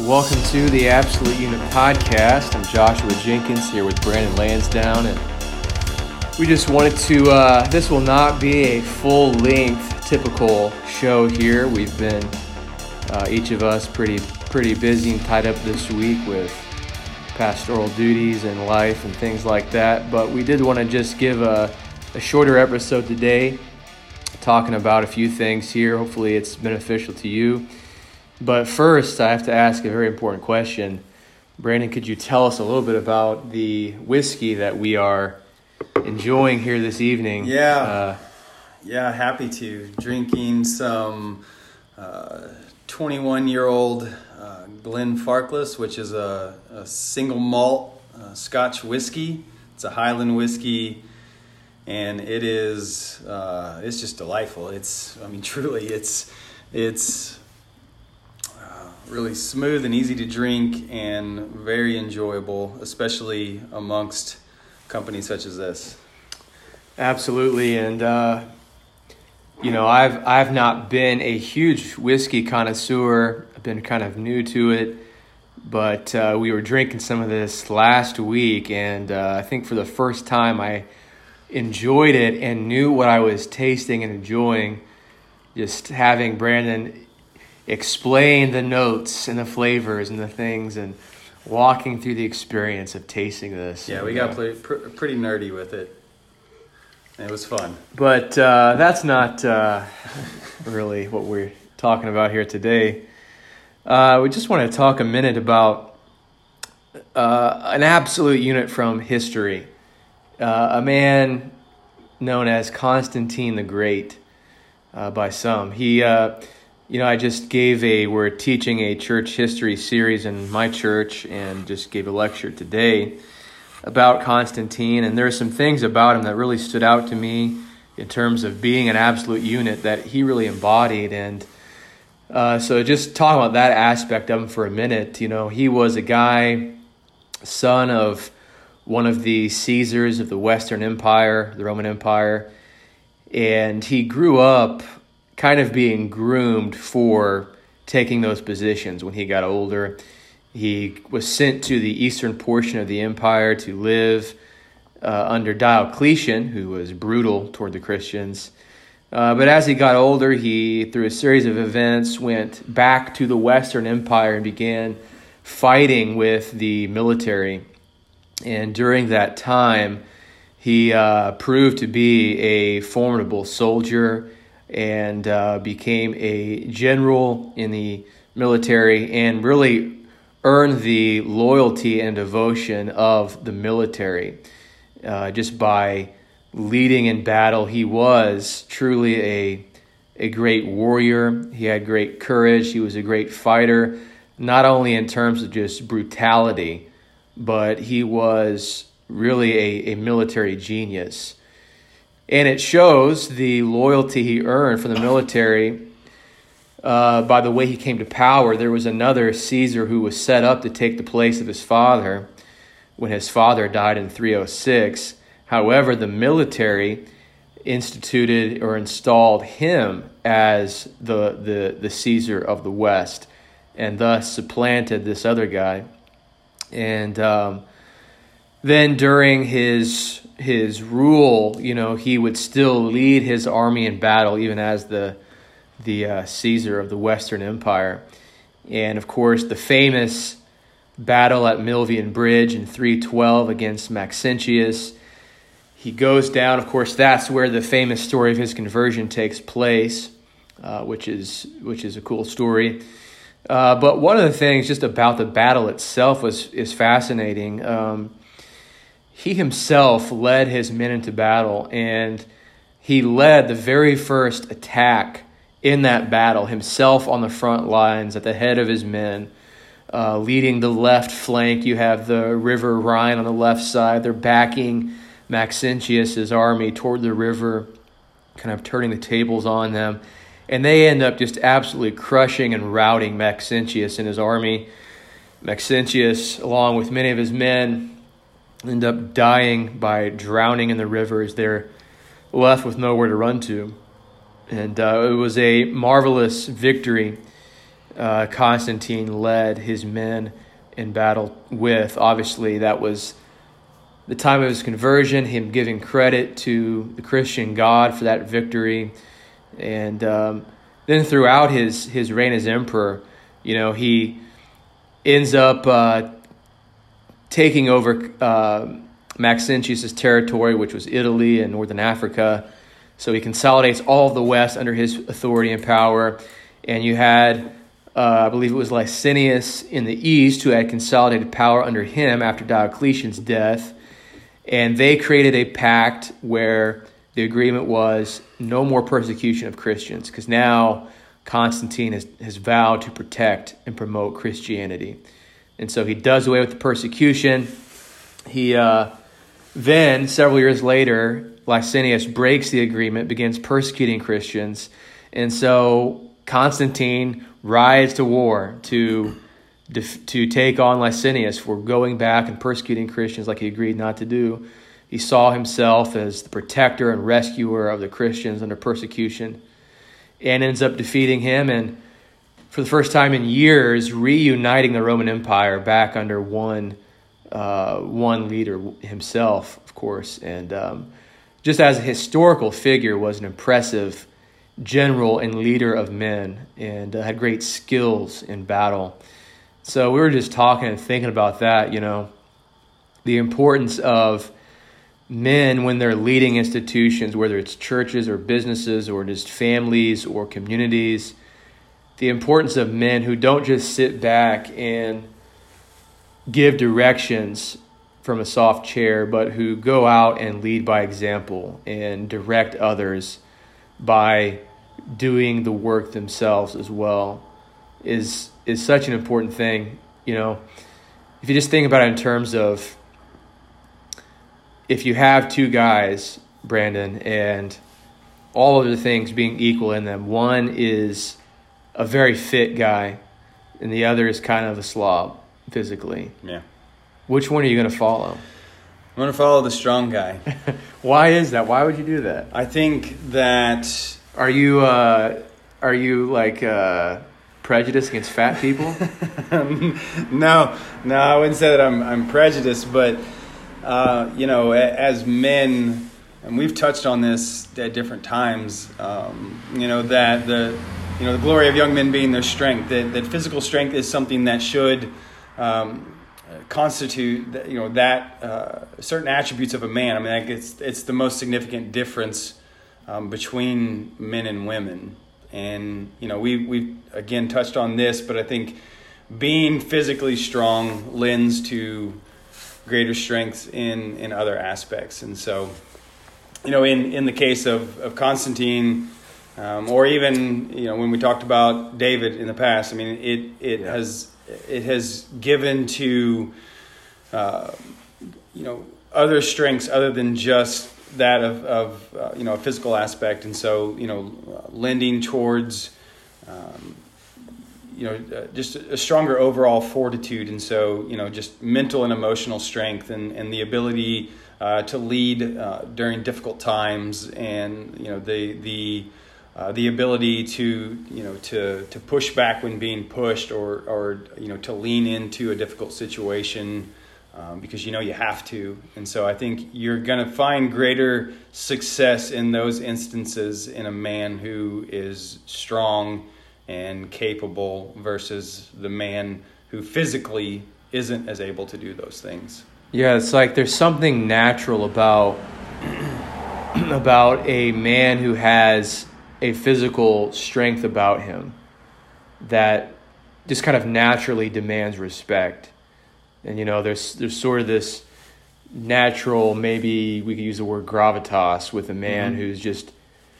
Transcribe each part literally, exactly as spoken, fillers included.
welcome to the Absolute Unit Podcast. I'm Joshua Jenkins here with Brandon Lansdowne, and we just wanted to, uh, this will not be a full-length typical show here. We've been, uh, each of us, pretty pretty busy and tied up this week with pastoral duties and life and things like that, but we did want to just give a, a shorter episode today, talking about a few things here. Hopefully it's beneficial to you. But first, I have to ask a very important question. Brandon, could you tell us a little bit about the whiskey that we are enjoying here this evening? Yeah, uh, yeah, happy to. Drinking some uh, twenty-one-year-old uh, Glenfarclas, which is a, a single malt uh, Scotch whiskey. It's a Highland whiskey, and it is uh, it's just delightful. It's, I mean, truly, it's it's. really smooth and easy to drink and very enjoyable, especially amongst companies such as this. Absolutely. And, uh, you know, I've I've not been a huge whiskey connoisseur. I've been kind of new to it. But uh, we were drinking some of this last week, and uh, I think for the first time I enjoyed it and knew what I was tasting and enjoying. Just having Brandon explain the notes and the flavors and the things and walking through the experience of tasting this. Yeah, we got pretty, pretty nerdy with it. It was fun. But uh, that's not uh, really what we're talking about here today. Uh, we just want to talk a minute about uh, an absolute unit from history. Uh, a man known as Constantine the Great uh, by some. He... Uh, You know, I just gave a, we're teaching a church history series in my church and just gave a lecture today about Constantine. And there are some things about him that really stood out to me in terms of being an absolute unit that he really embodied. And uh, so just talking about that aspect of him for a minute, you know, he was a guy, son of one of the Caesars of the Western Empire, the Roman Empire. And he grew up kind of being groomed for taking those positions when he got older. He was sent to the eastern portion of the empire to live uh, under Diocletian, who was brutal toward the Christians. Uh, but as he got older, he, through a series of events, went back to the Western Empire and began fighting with the military. And during that time, he uh, proved to be a formidable soldier and uh, became a general in the military and really earned the loyalty and devotion of the military. Uh, just by leading in battle, he was truly a, a great warrior. He had great courage. He was a great fighter, not only in terms of just brutality, but he was really a, a military genius. And it shows the loyalty he earned from the military uh, by the way he came to power. There was another Caesar who was set up to take the place of his father when his father died in three oh six. However, the military instituted or installed him as the, the, the Caesar of the West and thus supplanted this other guy. And um, then during his... his rule, you know, he would still lead his army in battle, even as the the uh, Caesar of the Western Empire. And of course, the famous battle at Milvian Bridge in three twelve against Maxentius. He goes down. Of course, that's where the famous story of his conversion takes place, uh, which is which is a cool story. Uh, but one of the things just about the battle itself was is fascinating. Um, He himself led his men into battle, and he led the very first attack in that battle, himself on the front lines at the head of his men, uh, leading the left flank. You have the River Rhine on the left side. They're backing Maxentius' army toward the river, kind of turning the tables on them. And they end up just absolutely crushing and routing Maxentius and his army. Maxentius, along with many of his men, end up dying by drowning in the rivers. They're left with nowhere to run to. And uh, it was a marvelous victory uh, Constantine led his men in battle with. Obviously, that was the time of his conversion, him giving credit to the Christian God for that victory. And um, then throughout his, his reign as emperor, you know, he ends up uh, taking over uh, Maxentius' territory, which was Italy and northern Africa. So he consolidates all of the West under his authority and power. And you had, uh, I believe it was Licinius in the East, who had consolidated power under him after Diocletian's death. And they created a pact where the agreement was no more persecution of Christians, because now Constantine has, has vowed to protect and promote Christianity. And so he does away with the persecution. He uh, then, several years later, Licinius breaks the agreement, begins persecuting Christians. And so Constantine rides to war to to take on Licinius for going back and persecuting Christians like he agreed not to do. He saw himself as the protector and rescuer of the Christians under persecution, and ends up defeating him, and for the first time in years, reuniting the Roman Empire back under one uh, one leader himself, of course. And um, just as a historical figure, was an impressive general and leader of men, and uh, had great skills in battle. So we were just talking and thinking about that, you know, the importance of men when they're leading institutions, whether it's churches or businesses or just families or communities, the importance of men who don't just sit back and give directions from a soft chair, but who go out and lead by example and direct others by doing the work themselves as well, is is such an important thing. You know, if you just think about it in terms of, if you have two guys, Brandon, and all of the things being equal in them, one is a very fit guy and the other is kind of a slob physically. Yeah. Which one are you going to follow? I'm going to follow the strong guy. Why is that? Why would you do that? I think that... Are you, uh, are you like... Uh, prejudice against fat people? no, no, I wouldn't say that I'm I'm prejudiced, but uh, you know, as men, and we've touched on this at different times. Um, you know that the you know the glory of young men being their strength. That that physical strength is something that should um, constitute you know that uh, certain attributes of a man. I mean, like it's it's the most significant difference um, between men and women. And, you know, we, we've, again, touched on this, but I think being physically strong lends to greater strength in, in other aspects. And so, you know, in, in the case of, of Constantine, um, or even, you know, when we talked about David in the past, I mean, it, it yeah. has it has given to, uh, you know, other strengths other than just that of, of uh, you know, a physical aspect. And so, you know, lending towards, um, you know, uh, just a stronger overall fortitude. And so, you know, just mental and emotional strength and, and the ability uh, to lead uh, during difficult times, and, you know, the, the, uh, the ability to, you know, to, to push back when being pushed, or, or, you know, to lean into a difficult situation, Um, because you know you have to. And so I think you're going to find greater success in those instances in a man who is strong and capable versus the man who physically isn't as able to do those things. Yeah, it's like there's something natural about about a man who has a physical strength about him that just kind of naturally demands respect. And, you know, there's there's sort of this natural, maybe we could use the word gravitas, with a man mm-hmm. who's just,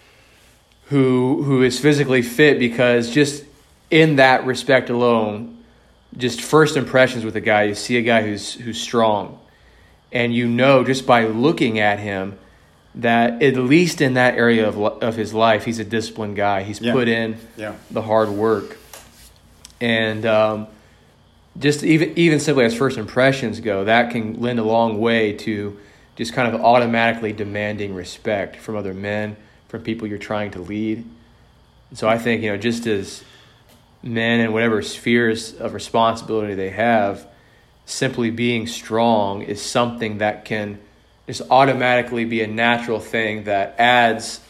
who who is physically fit, because just in that respect alone, just first impressions with a guy, you see a guy who's who's strong, and you know just by looking at him that at least in that area of of his life, he's a disciplined guy. He's yeah. put in yeah. the hard work. And um Just even even simply as first impressions go, that can lend a long way to just kind of automatically demanding respect from other men, from people you're trying to lead. And so I think, you know, just as men in whatever spheres of responsibility they have, simply being strong is something that can just automatically be a natural thing that adds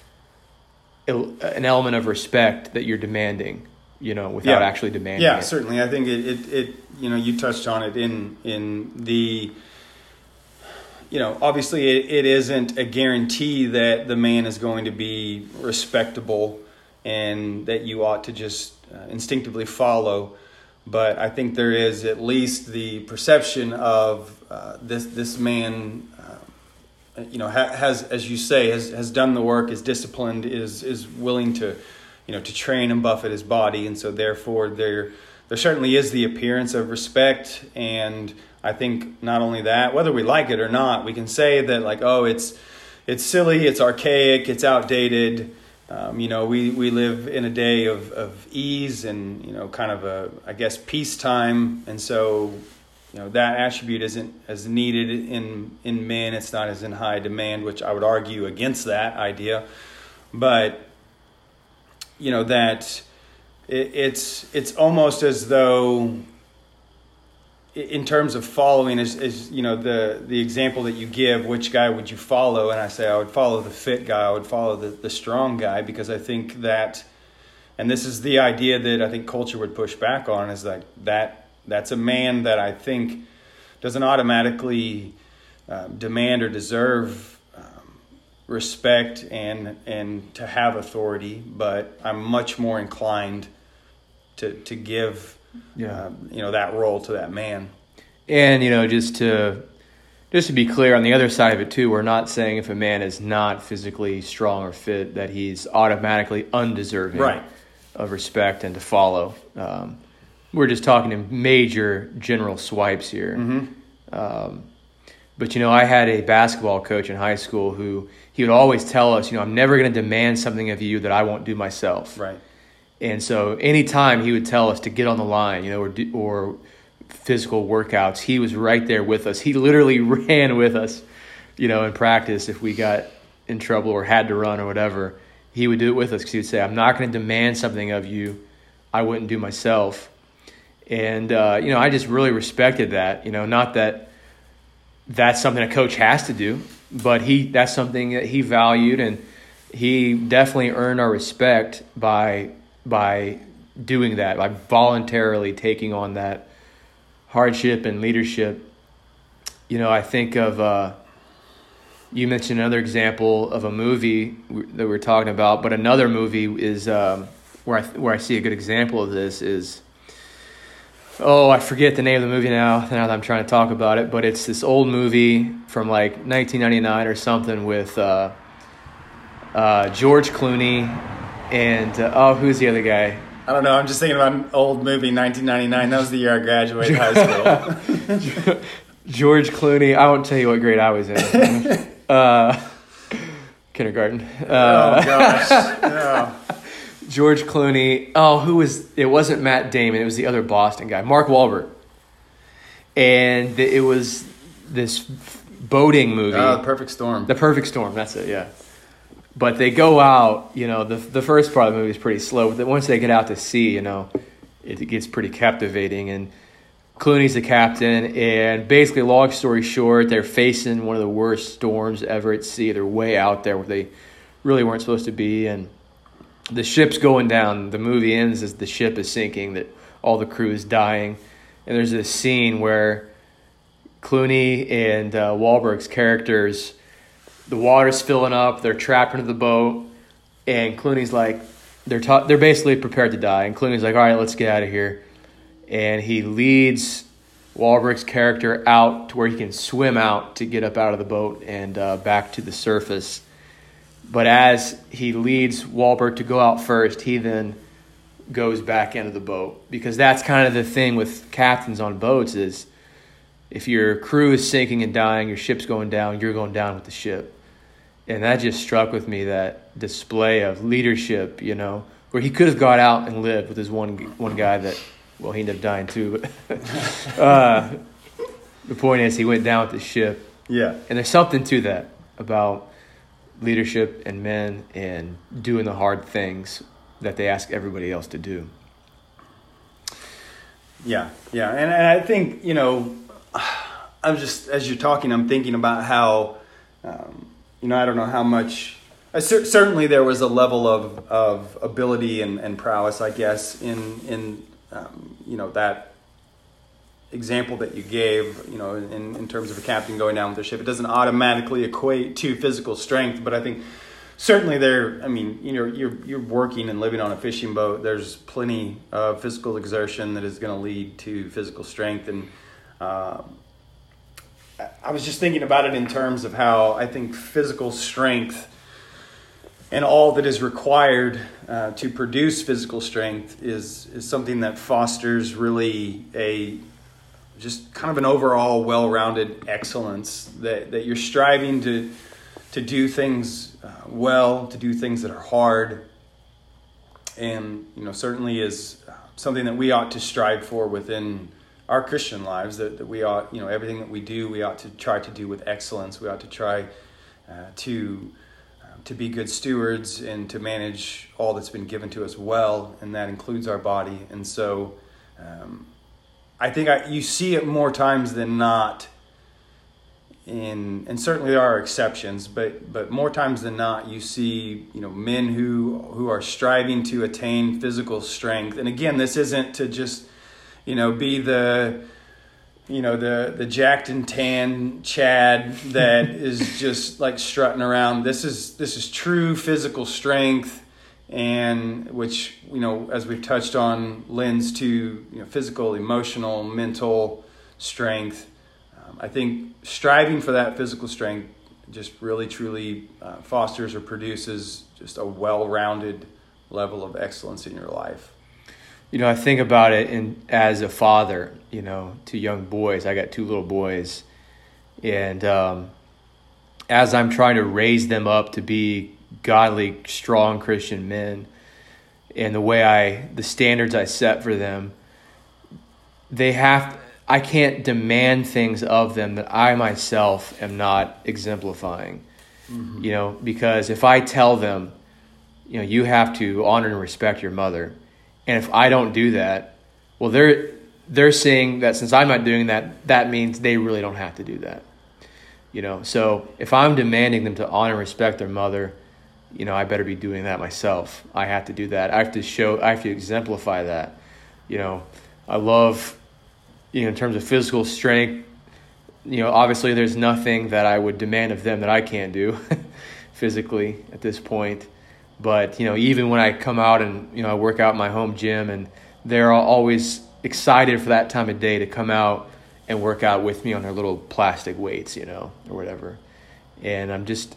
an element of respect that you're demanding, you know, without yeah. actually demanding yeah, it. certainly. I think it, it, it, you know, you touched on it in, in the, you know, obviously it, it isn't a guarantee that the man is going to be respectable and that you ought to just uh, instinctively follow. But I think there is at least the perception of uh, this, this man, uh, you know, ha- has, as you say, has, has done the work, is disciplined, is, is willing to, you know, to train and buffet his body. And so therefore there, there certainly is the appearance of respect. And I think not only that, whether we like it or not, we can say that like, oh, it's, it's silly, it's archaic, it's outdated. Um, you know, we, we live in a day of, of ease and, you know, kind of a, I guess, peacetime. And so, you know, that attribute isn't as needed in, in men. It's not as in high demand, which I would argue against that idea. But, you know, that it, it's it's almost as though in terms of following is, is, you know, the, the example that you give, which guy would you follow? And I say I would follow the fit guy. I would follow the, the strong guy, because I think that, and this is the idea that I think culture would push back on, is like that that's a man that I think doesn't automatically um, demand or deserve um, respect and and to have authority, but I'm much more inclined to to give yeah. uh, you know, that role to that man. And, you know, just to just to be clear on the other side of it too, we're not saying if a man is not physically strong or fit that he's automatically undeserving right. of respect and to follow. Um, we're just talking in major general swipes here. Mm-hmm. Um, but, you know, I had a basketball coach in high school who he would always tell us, you know, I'm never going to demand something of you that I won't do myself. Right. And so anytime he would tell us to get on the line, you know, or do, or physical workouts, he was right there with us. He literally ran with us, you know, in practice if we got in trouble or had to run or whatever. He would do it with us because he would say, I'm not going to demand something of you I wouldn't do myself. And, uh, you know, I just really respected that, you know, not that that's something a coach has to do, but he that's something that he valued, and he definitely earned our respect by by doing that, by voluntarily taking on that hardship and leadership. You know, I think of, uh, you mentioned another example of a movie that we're talking about, but another movie is um, where I where I see a good example of this is, oh, I forget the name of the movie now, now that I'm trying to talk about it, but it's this old movie from like nineteen ninety-nine or something with uh, uh, George Clooney and, uh, oh, who's the other guy? I don't know. I'm just thinking about an old movie, nineteen ninety-nine. That was the year I graduated high school. George Clooney. I won't tell you what grade I was in. uh, kindergarten. Uh, oh, gosh. No. George Clooney. Oh, who was... It wasn't Matt Damon. It was the other Boston guy. Mark Wahlberg. And it was this boating movie. Oh, The Perfect Storm. The Perfect Storm. That's it, yeah. But they go out, you know, the the first part of the movie is pretty slow. But once they get out to sea, you know, it, it gets pretty captivating. And Clooney's the captain. And basically, long story short, they're facing one of the worst storms ever at sea. They're way out there where they really weren't supposed to be. And the ship's going down. The movie ends as the ship is sinking, that all the crew is dying. And there's this scene where Clooney and uh, Wahlberg's characters, the water's filling up, they're trapped into the boat, and Clooney's like, they're ta- they're basically prepared to die, and Clooney's like, all right, let's get out of here. And he leads Wahlberg's character out to where he can swim out to get up out of the boat and uh, back to the surface. But as he leads Wahlberg to go out first, he then goes back into the boat, because that's kind of the thing with captains on boats is if your crew is sinking and dying, your ship's going down, you're going down with the ship. And that just struck with me, that display of leadership, you know, where he could have got out and lived with his one one guy that, well, he ended up dying too. But uh, the point is he went down with the ship. Yeah. And there's something to that about leadership and men and doing the hard things that they ask everybody else to do. Yeah, yeah, and, and I think, you know, I'm just, as you're talking, I'm thinking about how, um, you know, I don't know how much, uh, cer- certainly there was a level of, of ability and, and prowess, I guess, in, in um, you know, that example that you gave, you know, in, in terms of a captain going down with the ship. It doesn't automatically equate to physical strength, but I think certainly there, I mean, you know, you're you're working and living on a fishing boat. There's plenty of physical exertion that is going to lead to physical strength. And uh, I was just thinking about it in terms of how I think physical strength and all that is required uh, to produce physical strength is is something that fosters really a just kind of an overall well-rounded excellence, that, that you're striving to to do things uh, well, to do things that are hard, and you know certainly is something that we ought to strive for within our Christian lives. That, that we ought, you know, everything that we do, we ought to try to do with excellence. We ought to try uh, to uh, to be good stewards and to manage all that's been given to us well, and that includes our body. And so, um, I think I, you see it more times than not. In, and certainly there are exceptions, but but more times than not, you see, you know, men who who are striving to attain physical strength. And again, this isn't to just, you know, be the, you know, the the jacked and tan Chad that is just like strutting around. This is this is true physical strength, and which, you know, as we've touched on, lends to, you know, physical, emotional, mental strength. I think striving for that physical strength just really, truly uh, fosters or produces just a well-rounded level of excellence in your life. You know, I think about it in, as a father, you know, to young boys. I got two little boys. And um, as I'm trying to raise them up to be godly, strong Christian men, and the way I, the standards I set for them, they have to, I can't demand things of them that I myself am not exemplifying, mm-hmm. you know, because if I tell them, you know, you have to honor and respect your mother, and if I don't do that, well, they're they're seeing that since I'm not doing that, that means they really don't have to do that, you know. So if I'm demanding them to honor and respect their mother, you know, I better be doing that myself. I have to do that. I have to show. I have to exemplify that. You know, I love. You know, in terms of physical strength, you know, obviously there's nothing that I would demand of them that I can't do physically at this point. But, you know, even when I come out and, you know, I work out in my home gym, and they're always excited for that time of day to come out and work out with me on their little plastic weights, you know, or whatever. And I'm just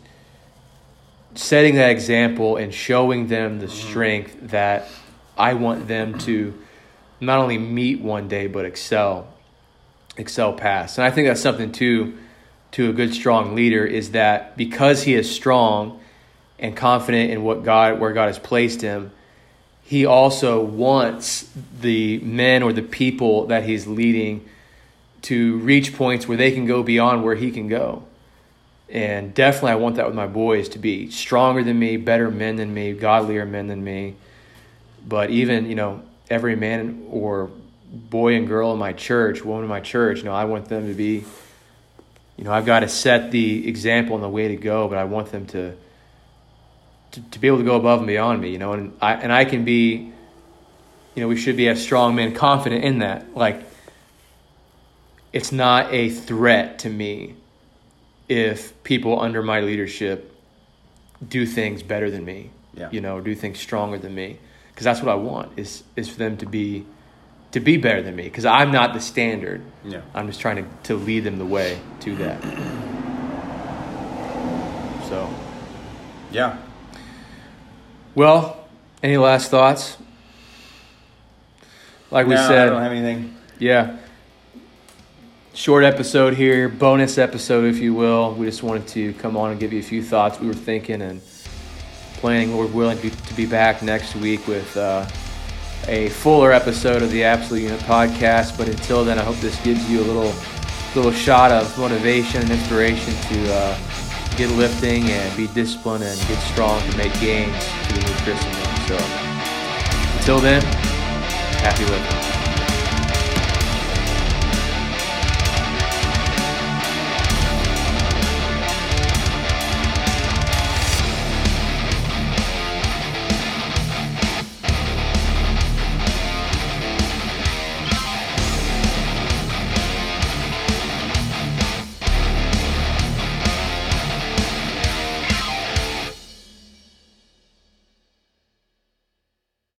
setting that example and showing them the strength that I want them to not only meet one day, but excel, excel past. And I think that's something too, to a good, strong leader, is that because he is strong and confident in what God, where God has placed him, he also wants the men or the people that he's leading to reach points where they can go beyond where he can go. And definitely I want that with my boys, to be stronger than me, better men than me, godlier men than me. But even, you know, every man or boy and girl in my church, woman in my church, you know, I want them to be, you know, I've got to set the example and the way to go, but I want them to, to, to be able to go above and beyond me, you know, and I, and I can be, you know, we should be as strong men, confident in that. Like, it's not a threat to me if people under my leadership do things better than me, yeah. you know, do things stronger than me. Because that's what I want, is is for them to be to be better than me. Because I'm not the standard. Yeah. I'm just trying to, to lead them the way to that. So. Yeah. Well, any last thoughts? Like we no, said. I don't have anything. Yeah. Short episode here, bonus episode, if you will. We just wanted to come on and give you a few thoughts we were thinking and planning. We're willing to be, to be back next week with uh, a fuller episode of the Absolute Unit podcast. But until then, I hope this gives you a little little shot of motivation and inspiration to uh, get lifting and be disciplined and get strong to make gains to the new Christendom. So until then, happy lifting.